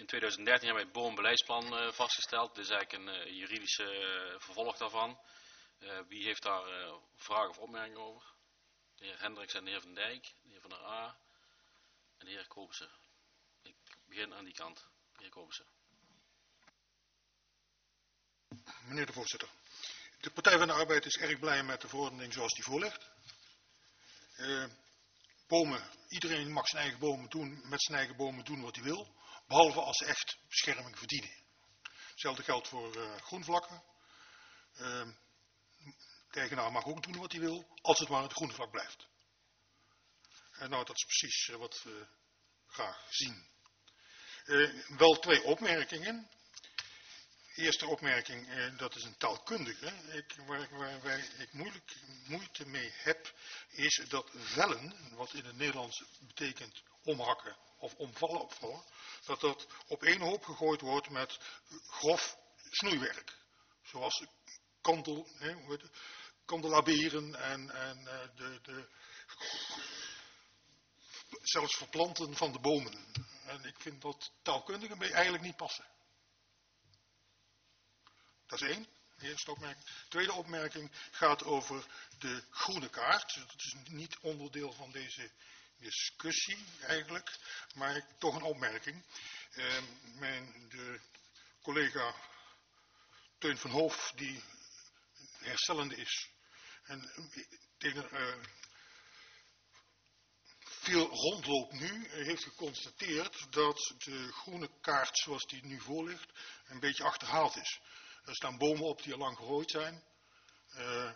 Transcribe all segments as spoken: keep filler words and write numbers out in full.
in tweeduizend dertien hebben we het boombeleidsplan uh, vastgesteld. Dit is eigenlijk een uh, juridische uh, vervolg daarvan. Uh, wie heeft daar uh, vragen of opmerkingen over? De heer Hendricks en de heer Van Dijk, de heer Van der A en de heer Koopse. Ik begin aan die kant. De heer Koopse. Meneer de voorzitter, de Partij van de Arbeid is erg blij met de verordening zoals die voorligt. Uh, bomen, iedereen mag zijn eigen bomen doen, met zijn eigen bomen doen wat hij wil, behalve als ze echt bescherming verdienen. Hetzelfde geldt voor uh, groenvlakken. Uh, de eigenaar mag ook doen wat hij wil, als het maar het groene vlak blijft. Uh, nou, dat is precies uh, wat we graag zien. Uh, wel twee opmerkingen. Eerste opmerking, eh, dat is een taalkundige. Ik, waar, waar, waar ik moeilijk, moeite mee heb, is dat vellen, wat in het Nederlands betekent omhakken of omvallen opvallen, dat dat op één hoop gegooid wordt met grof snoeiwerk. Zoals kandel, hè, hoe heet het, kandelaberen en, en uh, de, de, zelfs verplanten van de bomen. En ik vind dat taalkundige eigenlijk niet passen. Dat is één, de eerste opmerking. De tweede opmerking gaat over de groene kaart. Dat is niet onderdeel van deze discussie eigenlijk, maar toch een opmerking. Uh, mijn de collega Teun van Hoof, die herstellende is en tegen uh, veel rondloopt nu, heeft geconstateerd dat de groene kaart zoals die nu voor ligt een beetje achterhaald is. Er staan bomen op die al lang gerooid zijn. Uh,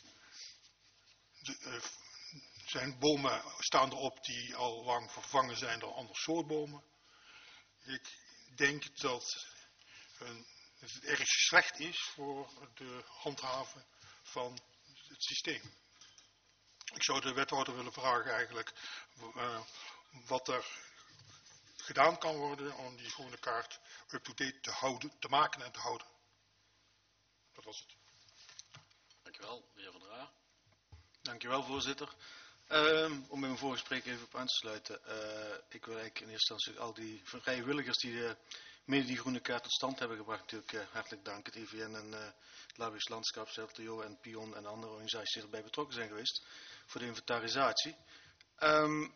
de, uh, zijn bomen staan erop die al lang vervangen zijn door ander soort bomen. Ik denk dat, uh, dat het erg slecht is voor de handhaven van het systeem. Ik zou de wethouder willen vragen eigenlijk uh, wat er gedaan kan worden om die groene kaart up-to-date te houden, te maken en te houden. Dat was het. Dankjewel, de heer Van der A. Dankjewel, voorzitter. Uh, om bij mijn vorige spreker even op aan te sluiten. Uh, ik wil eigenlijk in eerste instantie al die vrijwilligers die uh, mede die groene kaart tot stand hebben gebracht natuurlijk uh, hartelijk danken. Het E V N en uh, het Labisch Landschap, C L T O en Pion en andere organisaties die erbij betrokken zijn geweest voor de inventarisatie. Um,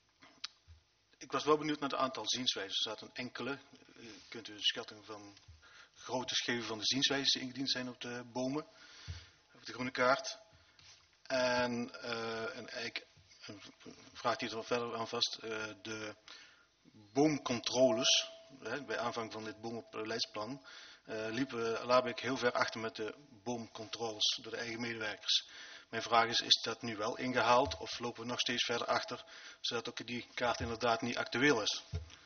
ik was wel benieuwd naar het aantal zienswijzen. Er staat een enkele. U kunt u een schatting van grootte geven van de zienswijzen die ingediend zijn op de bomen, op de groene kaart. En, uh, en eigenlijk een vraag die er nog verder aan vast, uh, de boomcontroles, hè, bij aanvang van dit bomenbeleidsplan, uh, liepen Labik heel ver achter met de boomcontroles door de eigen medewerkers. Mijn vraag is, is dat nu wel ingehaald of lopen we nog steeds verder achter, zodat ook die kaart inderdaad niet actueel is?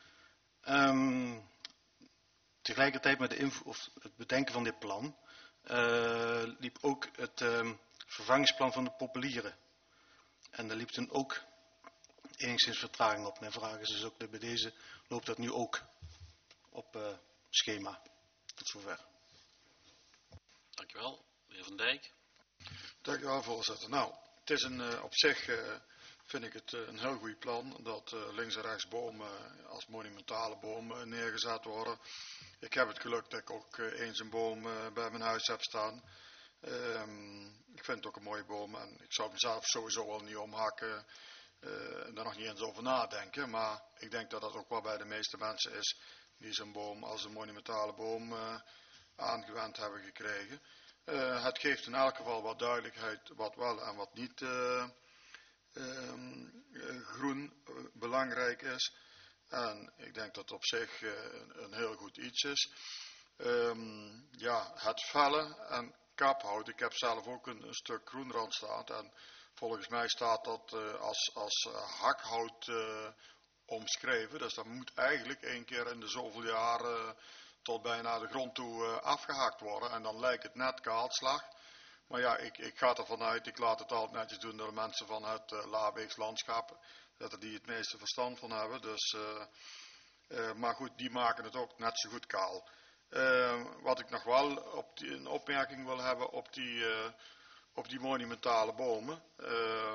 Um, tegelijkertijd met de info, of het bedenken van dit plan uh, liep ook het um, vervangingsplan van de populieren. En daar liep toen ook enigszins vertraging op. Mijn vraag is dus ook bij deze, loopt dat nu ook op uh, schema? Tot zover. Dankjewel, de heer Van Dijk. Dankjewel, voorzitter. Nou, het is een, uh, op zich uh, vind ik het uh, een heel goed plan dat uh, links en rechts bomen uh, als monumentale bomen uh, neergezet worden. Ik heb het geluk dat ik ook uh, eens een boom uh, bij mijn huis heb staan. Um, ik vind het ook een mooie boom en ik zou mezelf sowieso al niet omhakken uh, en daar nog niet eens over nadenken. Maar ik denk dat dat ook wel bij de meeste mensen is die zo'n boom als een monumentale boom uh, aangewend hebben gekregen. Uh, het geeft in elk geval wat duidelijkheid wat wel en wat niet uh, um, uh, groen uh, belangrijk is. En ik denk dat het op zich uh, een, een heel goed iets is. Um, ja, het vellen en kaphout. Ik heb zelf ook een, een stuk groenrand staan en volgens mij staat dat uh, als, als uh, hakhout uh, omschreven. Dus dat moet eigenlijk één keer in de zoveel jaren tot bijna de grond toe uh, afgehakt worden. En dan lijkt het net kaalslag. Maar ja, ik, ik ga ervan uit, ik laat het altijd netjes doen door de mensen van het uh, Labeeks landschap. Dat er die het meeste verstand van hebben. Dus, uh, uh, maar goed, die maken het ook net zo goed kaal. Uh, wat ik nog wel op die, een opmerking wil hebben op die, uh, op die monumentale bomen. Uh,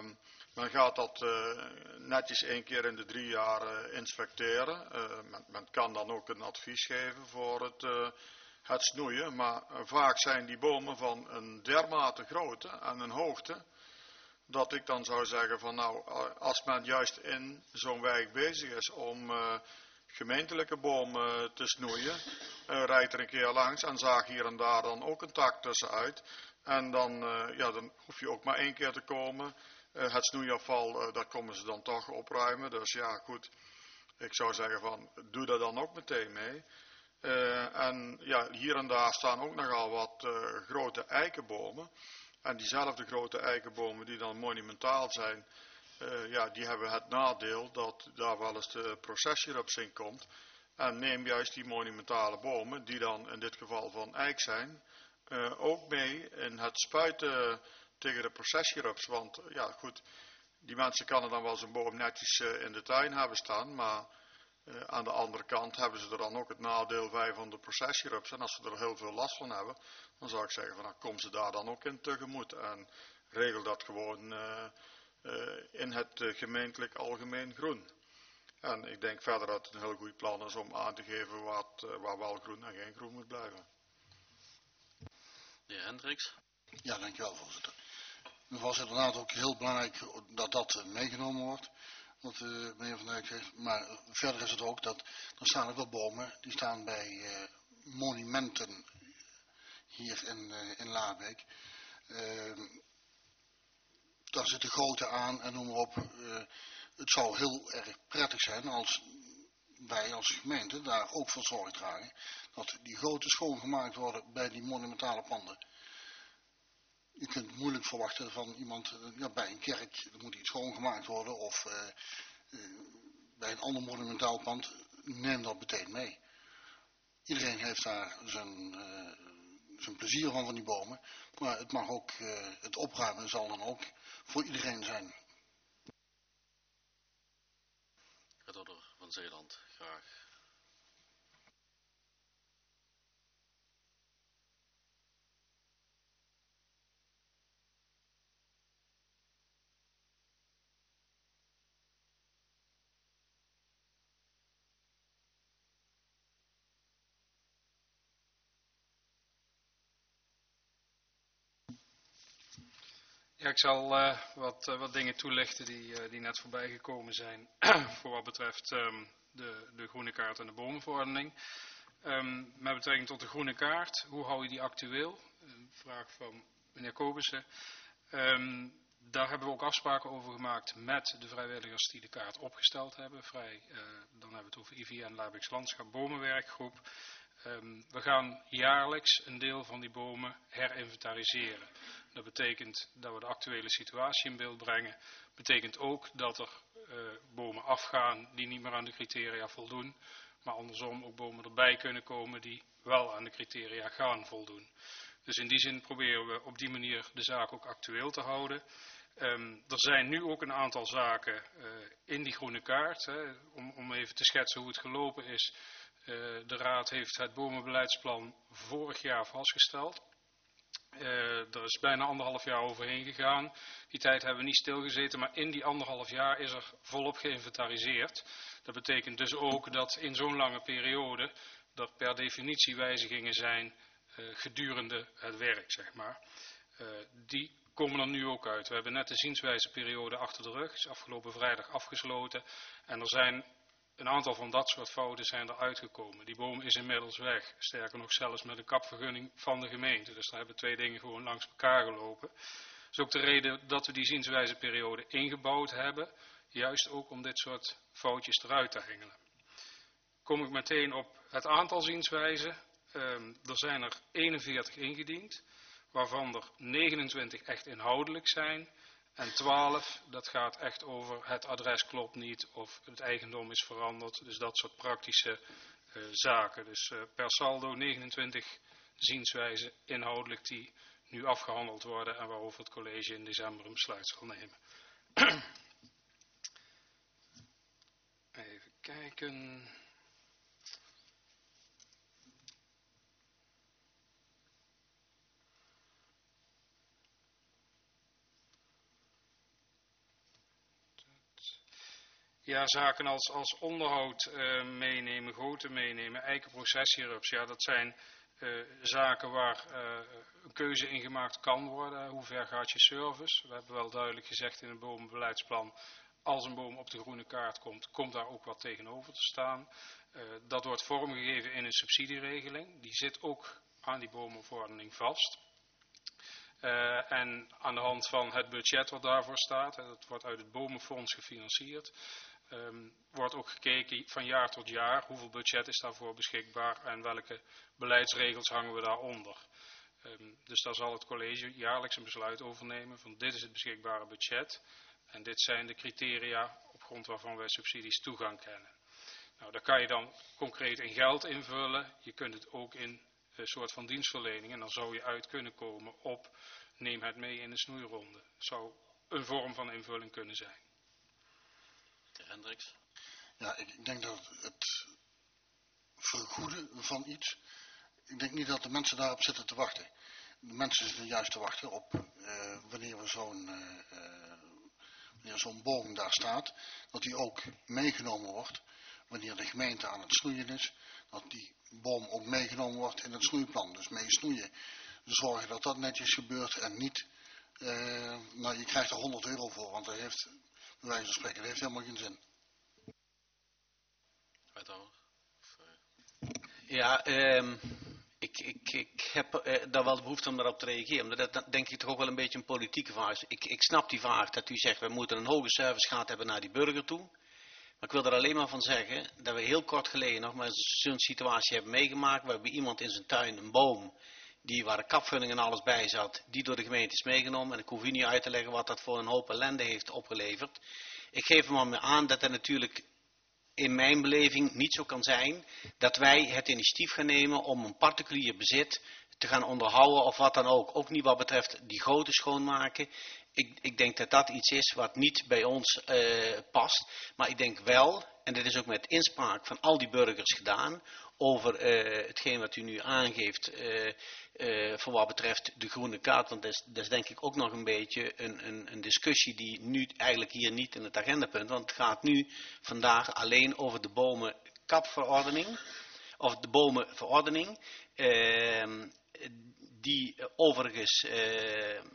Men gaat dat uh, netjes één keer in de drie jaar uh, inspecteren. Uh, men, men kan dan ook een advies geven voor het, uh, het snoeien. Maar uh, vaak zijn die bomen van een dermate grootte en een hoogte, dat ik dan zou zeggen van nou, als men juist in zo'n wijk bezig is om uh, gemeentelijke bomen te snoeien, uh, rijdt er een keer langs en zaag hier en daar dan ook een tak tussenuit. En dan, uh, ja, dan hoef je ook maar één keer te komen. Uh, het snoeiafval, uh, daar komen ze dan toch opruimen. Dus ja, goed. Ik zou zeggen van, doe daar dan ook meteen mee. Uh, en ja, hier en daar staan ook nogal wat uh, grote eikenbomen. En diezelfde grote eikenbomen die dan monumentaal zijn, uh, ja, die hebben het nadeel dat daar wel eens de processierups in komt. En neem juist die monumentale bomen, die dan in dit geval van eik zijn, uh, ook mee in het spuiten tegen de processierups. Want uh, ja goed, die mensen kunnen dan wel zo'n boom netjes uh, in de tuin hebben staan, maar uh, aan de andere kant hebben ze er dan ook het nadeel bij van de processierups. En als ze er heel veel last van hebben, dan zou ik zeggen van nou, kom ze daar dan ook in tegemoet en regel dat gewoon uh, uh, in het uh, gemeentelijk algemeen groen. En ik denk verder dat het een heel goed plan is om aan te geven wat, uh, waar wel groen en geen groen moet blijven. De heer Hendricks. Ja, dankjewel voorzitter. Het was inderdaad ook heel belangrijk dat dat meegenomen wordt, wat uh, meneer Van Dijk zegt. Maar verder is het ook dat er staan ook wel bomen, die staan bij uh, monumenten hier in, uh, in Laarbeek. Uh, daar zitten grootte aan en noem maar op. Uh, het zou heel erg prettig zijn als wij als gemeente daar ook voor zorg dragen. Dat die grote schoongemaakt worden bij die monumentale panden. Je kunt moeilijk verwachten van iemand, ja, bij een kerk, er moet iets schoongemaakt worden of uh, uh, bij een ander monumentaal pand, neem dat meteen mee. Iedereen heeft daar zijn, uh, zijn plezier van van die bomen, maar het mag ook, uh, het opruimen zal dan ook voor iedereen zijn. Redder van Zeeland, graag. Ja, ik zal uh, wat, uh, wat dingen toelichten die, uh, die net voorbij gekomen zijn voor wat betreft um, de, de groene kaart en de bomenverordening. Um, met betrekking tot de groene kaart, hoe hou je die actueel? Een vraag van meneer Kobussen. Um, daar hebben we ook afspraken over gemaakt met de vrijwilligers die de kaart opgesteld hebben. Vrij, uh, dan hebben we het over I V I en Laarbeeks Landschap Bomenwerkgroep. Um, we gaan jaarlijks een deel van die bomen herinventariseren. Dat betekent dat we de actuele situatie in beeld brengen. Dat betekent ook dat er uh, bomen afgaan die niet meer aan de criteria voldoen. Maar andersom ook bomen erbij kunnen komen die wel aan de criteria gaan voldoen. Dus in die zin proberen we op die manier de zaak ook actueel te houden. Um, er zijn nu ook een aantal zaken uh, in die groene kaart. Hè, om, om even te schetsen hoe het gelopen is. Uh, de Raad heeft het bomenbeleidsplan vorig jaar vastgesteld. Uh, er is bijna anderhalf jaar overheen gegaan. Die tijd hebben we niet stilgezeten, maar in die anderhalf jaar is er volop geïnventariseerd. Dat betekent dus ook dat in zo'n lange periode er per definitie wijzigingen zijn uh, gedurende het werk, zeg maar. Uh, die komen er nu ook uit. We hebben net de zienswijzeperiode achter de rug, is afgelopen vrijdag afgesloten. En er zijn een aantal van dat soort fouten zijn er uitgekomen. Die boom is inmiddels weg. Sterker nog zelfs met een kapvergunning van de gemeente. Dus daar hebben twee dingen gewoon langs elkaar gelopen. Dat is ook de reden dat we die zienswijzeperiode ingebouwd hebben. Juist ook om dit soort foutjes eruit te hengelen. Kom ik meteen op het aantal zienswijzen. Um, er zijn er eenenveertig ingediend. Waarvan er negenentwintig echt inhoudelijk zijn. En twaalf, dat gaat echt over het adres klopt niet of het eigendom is veranderd. Dus dat soort praktische uh, zaken. Dus uh, per saldo negenentwintig zienswijzen inhoudelijk die nu afgehandeld worden en waarover het college in december een besluit zal nemen. Even kijken. Ja, zaken als, als onderhoud uh, meenemen, goten meenemen, eikenprocessierups, ja, dat zijn uh, zaken waar uh, een keuze in gemaakt kan worden. Hoe ver gaat je service? We hebben wel duidelijk gezegd in het bomenbeleidsplan, als een boom op de groene kaart komt, komt daar ook wat tegenover te staan. Uh, dat wordt vormgegeven in een subsidieregeling. Die zit ook aan die bomenverordening vast. Uh, en aan de hand van het budget wat daarvoor staat, en dat wordt uit het bomenfonds gefinancierd, um, wordt ook gekeken van jaar tot jaar hoeveel budget is daarvoor beschikbaar en welke beleidsregels hangen we daaronder. Um, dus daar zal het college jaarlijks een besluit over nemen van dit is het beschikbare budget en dit zijn de criteria op grond waarvan wij subsidies toegang kennen. Nou, daar kan je dan concreet in geld invullen, je kunt het ook in een soort van dienstverlening en dan zou je uit kunnen komen op neem het mee in de snoeironde. Dat zou een vorm van invulling kunnen zijn. De Hendricks. Ja, ik, ik denk dat het vergoeden van iets, ik denk niet dat de mensen daarop zitten te wachten. De mensen zitten juist te wachten op uh, wanneer we zo'n uh, uh, wanneer zo'n boom daar staat, dat die ook meegenomen wordt wanneer de gemeente aan het snoeien is, dat die boom ook meegenomen wordt in het snoeiplan. Dus mee snoeien. Zorgen dat dat netjes gebeurt en niet, uh, nou je krijgt er honderd euro voor, want dat heeft, bij wijze van spreken, dat heeft helemaal geen zin. Ja, um, ik, ik, ik heb uh, daar wel de behoefte om daarop te reageren. Maar dat, dat denk ik toch ook wel een beetje een politieke vraag is. Ik, ik snap die vraag dat u zegt, we moeten een hoge servicegraad hebben naar die burger toe. Maar ik wil er alleen maar van zeggen dat we heel kort geleden nog maar zo'n situatie hebben meegemaakt. Waarbij iemand in zijn tuin een boom, die waar de kapvulling en alles bij zat, die door de gemeente is meegenomen. En ik hoef u niet uit te leggen wat dat voor een hoop ellende heeft opgeleverd. Ik geef hem al mee aan dat er natuurlijk in mijn beleving niet zo kan zijn dat wij het initiatief gaan nemen om een particulier bezit te gaan onderhouden of wat dan ook. Ook niet wat betreft die goten schoonmaken. Ik, ik denk dat dat iets is wat niet bij ons uh, past. Maar ik denk wel, en dat is ook met inspraak van al die burgers gedaan, over uh, hetgeen wat u nu aangeeft uh, uh, voor wat betreft de groene kaart. Want dat is, dat is denk ik ook nog een beetje een, een, een discussie die nu eigenlijk hier niet in het agendapunt. Want het gaat nu vandaag alleen over de bomenkapverordening. Of de bomenverordening. Uh, die uh, overigens uh, uh,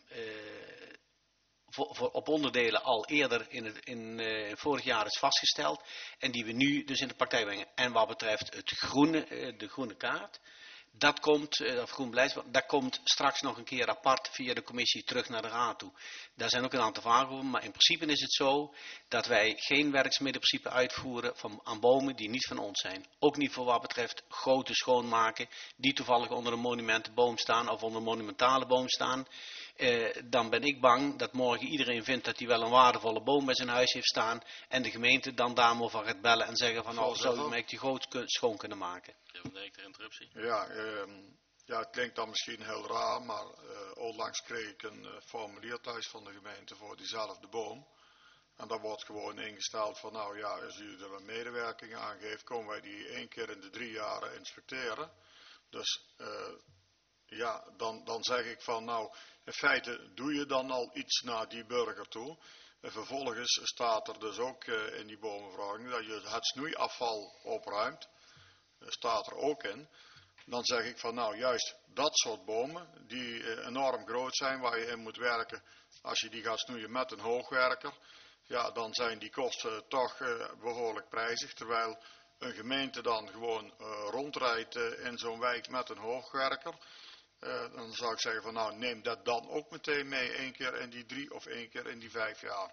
Voor, voor op onderdelen al eerder in het in, uh, vorig jaar is vastgesteld en die we nu dus in de praktijk brengen. En wat betreft het groene, uh, de groene kaart, dat komt, uh, of groen beleidsplan, dat komt straks nog een keer apart via de commissie terug naar de raad toe. Daar zijn ook een aantal vragen over, maar in principe is het zo dat wij geen werkzaamheden uitvoeren van, aan bomen die niet van ons zijn. Ook niet voor wat betreft goten schoonmaken die toevallig onder een monumentenboom staan of onder een monumentale boom staan. Uh, dan ben ik bang dat morgen iedereen vindt dat hij wel een waardevolle boom bij zijn huis heeft staan en de gemeente dan daarover gaat bellen en zeggen van nou zou u mij die goot schoon kunnen maken. Even de interruptie. Ja, um, ja, het klinkt dan misschien heel raar, maar uh, onlangs kreeg ik een uh, formulier thuis van de gemeente voor diezelfde boom. En daar wordt gewoon ingesteld van nou ja, als u er een medewerking aan geeft, komen wij die één keer in de drie jaren inspecteren. Dus uh, ja, dan, dan zeg ik van nou, in feite doe je dan al iets naar die burger toe. En vervolgens staat er dus ook uh, in die bomenverordening dat je het snoeiafval opruimt. Dat staat er ook in. Dan zeg ik van nou, juist dat soort bomen die uh, enorm groot zijn, waar je in moet werken. Als je die gaat snoeien met een hoogwerker, ja, dan zijn die kosten toch uh, behoorlijk prijzig. Terwijl een gemeente dan gewoon uh, rondrijdt uh, in zo'n wijk met een hoogwerker. Uh, dan zou ik zeggen van nou, neem dat dan ook meteen mee, één keer in die drie of één keer in die vijf jaar.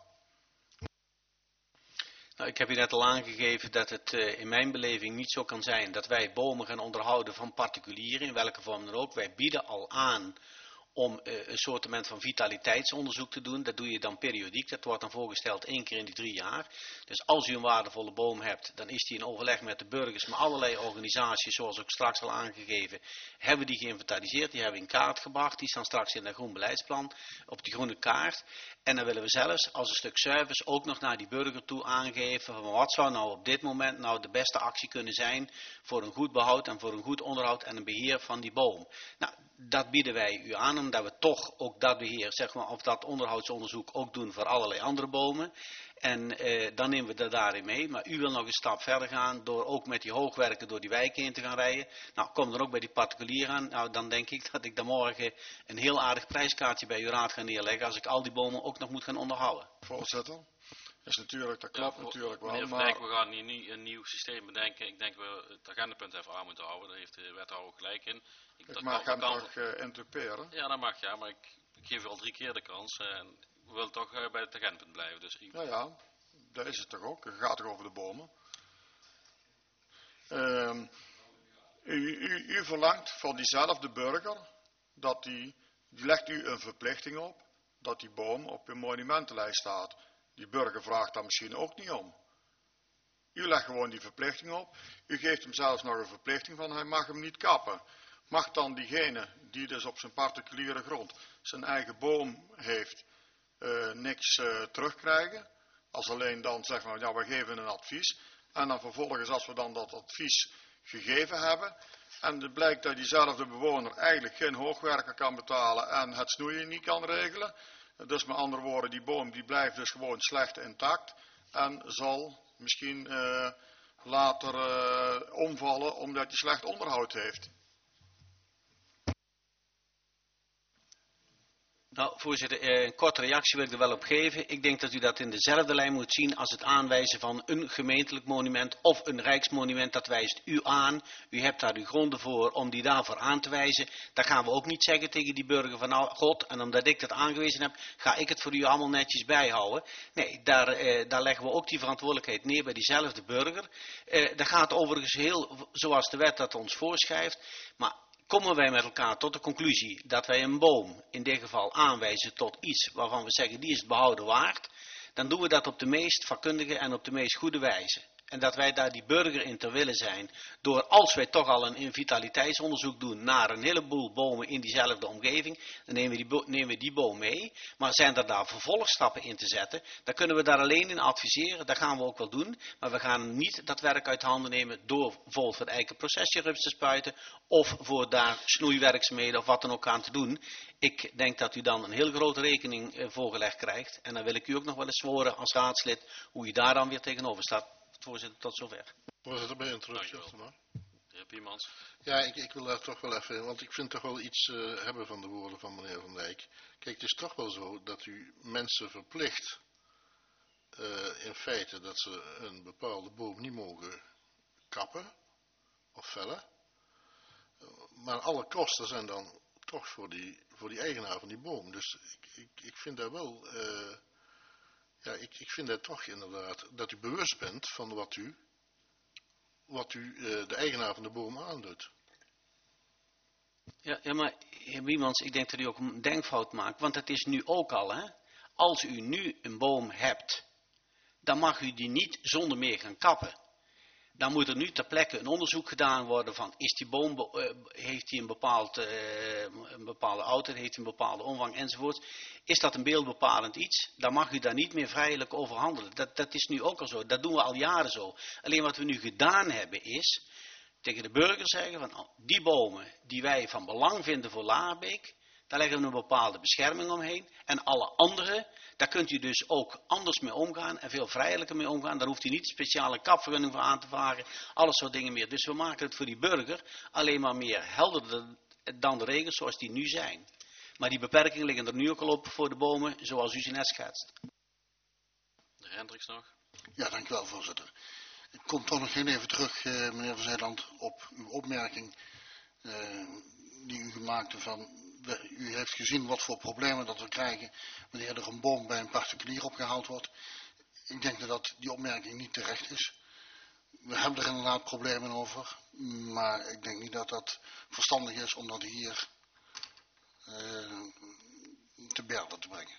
Nou, ik heb u net al aangegeven dat het uh, in mijn beleving niet zo kan zijn dat wij bomen gaan onderhouden van particulieren, in welke vorm dan ook. Wij bieden al aan om uh, een soortement van vitaliteitsonderzoek te doen. Dat doe je dan periodiek. Dat wordt dan voorgesteld één keer in die drie jaar. Dus als u een waardevolle boom hebt, dan is die in overleg met de burgers, maar allerlei organisaties, zoals ook straks al aangegeven, hebben die geïnventariseerd. Die hebben in kaart gebracht. Die staan straks in het groen beleidsplan op die groene kaart. En dan willen we zelfs als een stuk service ook nog naar die burger toe aangeven van wat zou nou op dit moment nou de beste actie kunnen zijn voor een goed behoud en voor een goed onderhoud en een beheer van die boom. Nou, dat bieden wij u aan, omdat we toch ook dat beheer, zeg maar, of dat onderhoudsonderzoek ook doen voor allerlei andere bomen. En eh, dan nemen we dat daarin mee. Maar u wil nog een stap verder gaan door ook met die hoogwerken door die wijk heen te gaan rijden. Nou, kom dan ook bij die particulier aan. Nou, dan denk ik dat ik dan morgen een heel aardig prijskaartje bij uw raad ga neerleggen als ik al die bomen ook nog moet gaan onderhouden. Voorzitter, is natuurlijk, dat klopt Ja, natuurlijk wel, meneer Van maar... Dijk, we gaan hier niet een nieuw systeem bedenken. Ik denk we het agendapunt even aan moeten houden. Daar heeft de wethouder ook gelijk in. Ik, Ik dat mag kan- hem dat kan- toch uh, interperen? Ja, dat mag ja, maar ik, ik geef u al drie keer de kans. eh, En we willen toch eh, bij het agendapunt blijven. Dus ik, Ja, ja, dat is het toch ook. Het gaat toch over de bomen. Ehm, u, u, u verlangt van diezelfde burger, dat die, die legt u een verplichting op, dat die boom op uw monumentenlijst staat. Die burger vraagt daar misschien ook niet om. U legt gewoon die verplichting op. U geeft hem zelfs nog een verplichting van hij mag hem niet kappen. Mag dan diegene die dus op zijn particuliere grond zijn eigen boom heeft, uh, niks uh, terugkrijgen? Als alleen dan zeggen we, ja, we geven een advies. En dan vervolgens, als we dan dat advies gegeven hebben, en het blijkt dat diezelfde bewoner eigenlijk geen hoogwerker kan betalen en het snoeien niet kan regelen. Dus met andere woorden, die boom die blijft dus gewoon slecht intact en zal misschien uh, later uh, omvallen omdat hij slecht onderhoud heeft. Nou, voorzitter, een korte reactie wil ik er wel op geven. Ik denk dat u dat in dezelfde lijn moet zien als het aanwijzen van een gemeentelijk monument of een rijksmonument. Dat wijst u aan. U hebt daar uw gronden voor om die daarvoor aan te wijzen. Dan gaan we ook niet zeggen tegen die burger van nou, god, en omdat ik dat aangewezen heb, ga ik het voor u allemaal netjes bijhouden. Nee, daar, eh, daar leggen we ook die verantwoordelijkheid neer bij diezelfde burger. Eh, dat gaat overigens heel zoals de wet dat ons voorschrijft. Maar komen wij met elkaar tot de conclusie dat wij een boom in dit geval aanwijzen tot iets waarvan we zeggen die is het behouden waard, dan doen we dat op de meest vakkundige en op de meest goede wijze. En dat wij daar die burger in ter wille zijn, door als wij toch al een vitaliteitsonderzoek doen naar een heleboel bomen in diezelfde omgeving, dan nemen we die, bo nemen we die boom mee. Maar zijn er daar vervolgstappen in te zetten, dan kunnen we daar alleen in adviseren, dat gaan we ook wel doen. Maar we gaan niet dat werk uit handen nemen door bijvoorbeeld voor het eikenprocessierups te spuiten, of voor daar snoeiwerkzaamheden of wat dan ook aan te doen. Ik denk dat u dan een heel grote rekening eh, voorgelegd krijgt. En dan wil ik u ook nog wel eens horen als raadslid hoe u daar dan weer tegenover staat. Voorzitter, tot zover. Voorzitter, bij introductie. Dankjewel. De heer Piemans. Ja, ik, ik wil daar toch wel even, want ik vind toch wel iets uh, hebben van de woorden van meneer Van Dijk. Kijk, het is toch wel zo dat u mensen verplicht, uh, in feite, dat ze een bepaalde boom niet mogen kappen of vellen. Uh, maar alle kosten zijn dan toch voor die, voor die eigenaar van die boom. Dus ik, ik, ik vind daar wel... Uh, Ja, ik, ik vind dat toch inderdaad, dat u bewust bent van wat u, wat u uh, de eigenaar van de boom aandoet. Ja, ja, maar heer Biemans, ik denk dat u ook een denkfout maakt, want het is nu ook al, hè. Als u nu een boom hebt, dan mag u die niet zonder meer gaan kappen. Dan moet er nu ter plekke een onderzoek gedaan worden van, is die boom, uh, heeft hij een, bepaald, uh, een bepaalde oudheid, heeft hij een bepaalde omvang enzovoort. Is dat een beeldbepalend iets, dan mag u daar niet meer vrijelijk over handelen. Dat, dat is nu ook al zo, dat doen we al jaren zo. Alleen wat we nu gedaan hebben is, tegen de burger zeggen van, die bomen die wij van belang vinden voor Laarbeek, daar leggen we een bepaalde bescherming omheen. En alle andere, daar kunt u dus ook anders mee omgaan en veel vrijelijker mee omgaan. Daar hoeft u niet een speciale kapvergunning voor aan te vragen. Alles soort dingen meer. Dus we maken het voor die burger alleen maar meer helderder dan de regels zoals die nu zijn. Maar die beperkingen liggen er nu ook al op voor de bomen zoals u ze net schetst. De heer Hendricks nog. Ja, dank u wel, voorzitter. Ik kom toch nog heel even terug, uh, meneer Van Zeeland, op uw opmerking uh, die u gemaakt heeft van... U heeft gezien wat voor problemen dat we krijgen wanneer er een boom bij een particulier opgehaald wordt. Ik denk dat, dat die opmerking niet terecht is. We hebben er inderdaad problemen over, maar ik denk niet dat dat verstandig is om dat hier uh, te berde te brengen.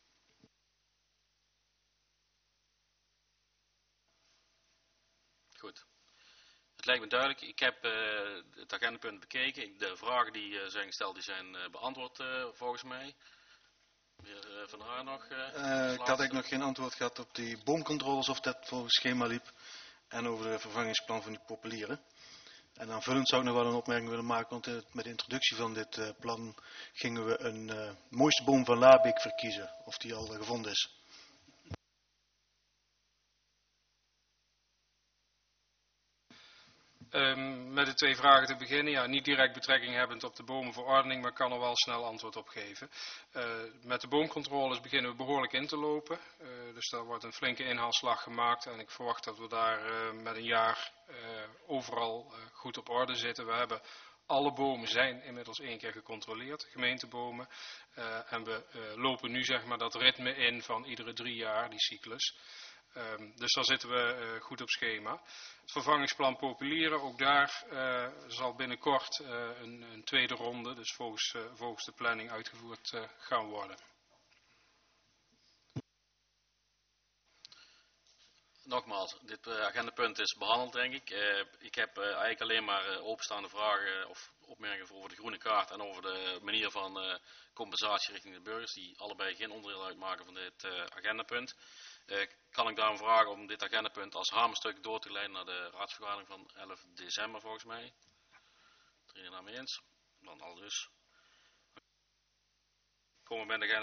Goed. Het lijkt me duidelijk. Ik heb uh, het agendapunt bekeken. De vragen die uh, zijn gesteld, die zijn uh, beantwoord uh, volgens mij. Meneer uh, Van Haar nog. Uh, uh, ik had eigenlijk nog geen antwoord gehad op die boomcontroles of dat volgens schema liep. En over de vervangingsplan van die populieren. En aanvullend zou ik nog wel een opmerking willen maken. Want het, met de introductie van dit uh, plan gingen we een uh, mooiste boom van Laarbeek verkiezen. Of die al uh, gevonden is. Um, met de twee vragen te beginnen. Ja, niet direct betrekking hebbend op de bomenverordening, maar ik kan er wel snel antwoord op geven. Uh, met de boomcontroles beginnen we behoorlijk in te lopen. Uh, dus daar wordt een flinke inhaalslag gemaakt en ik verwacht dat we daar uh, met een jaar uh, overal uh, goed op orde zitten. We hebben alle bomen zijn inmiddels één keer gecontroleerd, gemeentebomen. Uh, en we uh, lopen nu zeg maar dat ritme in van iedere drie jaar, die cyclus. Um, dus daar zitten we uh, goed op schema. Het vervangingsplan populieren, ook daar uh, zal binnenkort uh, een, een tweede ronde, dus volgens, uh, volgens de planning uitgevoerd uh, gaan worden. Nogmaals, dit uh, agendapunt is behandeld, denk ik. Uh, ik heb uh, eigenlijk alleen maar uh, openstaande vragen of opmerkingen over de groene kaart en over de manier van uh, compensatie richting de burgers, die allebei geen onderdeel uitmaken van dit uh, agendapunt. Uh, kan ik daarom vragen om dit agendapunt als hamerstuk door te leiden naar de raadsvergadering van elf december volgens mij. Iedereen daarmee eens? Dan al dus. Komen we bij de agenda.